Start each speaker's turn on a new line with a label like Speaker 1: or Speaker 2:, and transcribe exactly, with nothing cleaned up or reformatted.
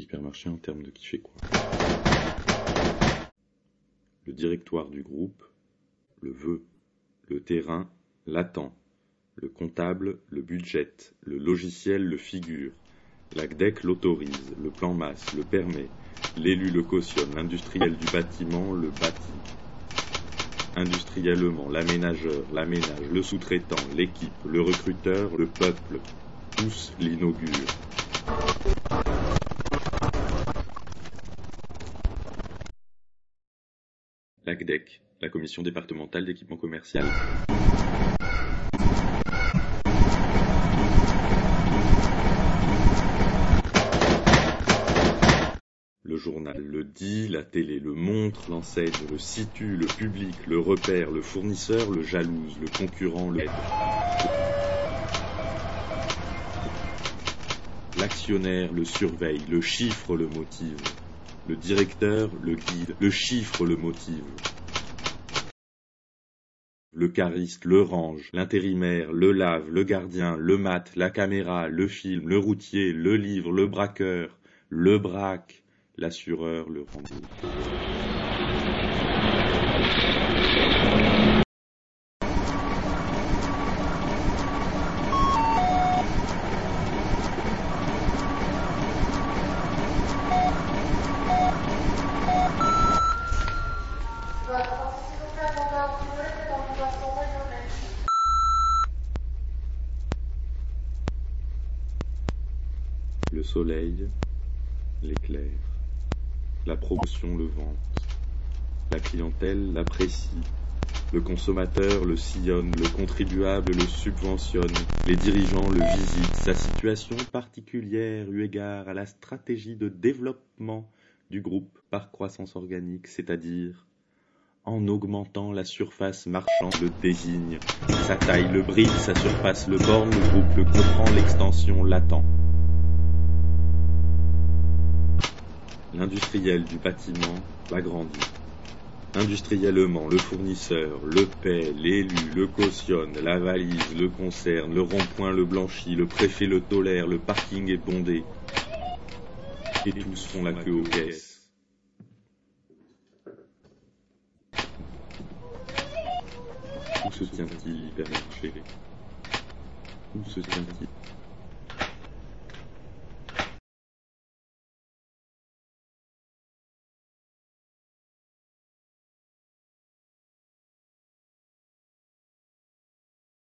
Speaker 1: hypermarché en termes de qui fait quoi. Le directoire du groupe le veut, le terrain l'attend, le comptable le budgète, le logiciel le figure, l'A C D E C l'autorise, le plan masse le permet, l'élu le cautionne, l'industriel du bâtiment le bâtit. Industriellement, l'aménageur l'aménage, le sous-traitant, l'équipe, le recruteur, le peuple, tous l'inaugurent. L'A C D E C, la commission départementale d'équipement commercial. Le journal le dit, la télé le montre, l'enseigne le situe, le public le repère, le fournisseur le jalouse, le concurrent l'aide. L'actionnaire le surveille, le chiffre le motive, le directeur le guide, le chiffre le motive. Le cariste le range, l'intérimaire le lave, le gardien le mate, la caméra, le film, le routier, le livre, le braqueur, le braque, l'assureur le rembourse. Le soleil l'éclaire, la promotion le vante, la clientèle l'apprécie, le consommateur le sillonne, le contribuable le subventionne, les dirigeants le visitent, sa situation particulière eu égard à la stratégie de développement du groupe par croissance organique, c'est-à-dire en augmentant la surface marchande le désigne, sa taille le bride, sa surface le borne, le groupe le comprend, l'extension l'attend. L'industriel du bâtiment l'agrandit. Industriellement, le fournisseur le paie, l'élu le cautionne, la valise le concerne, le rond-point le blanchit, le préfet le tolère, le parking est bondé. Et tous font la queue aux caisses. Où se tient-il l'hypermarché? Où se tient-il?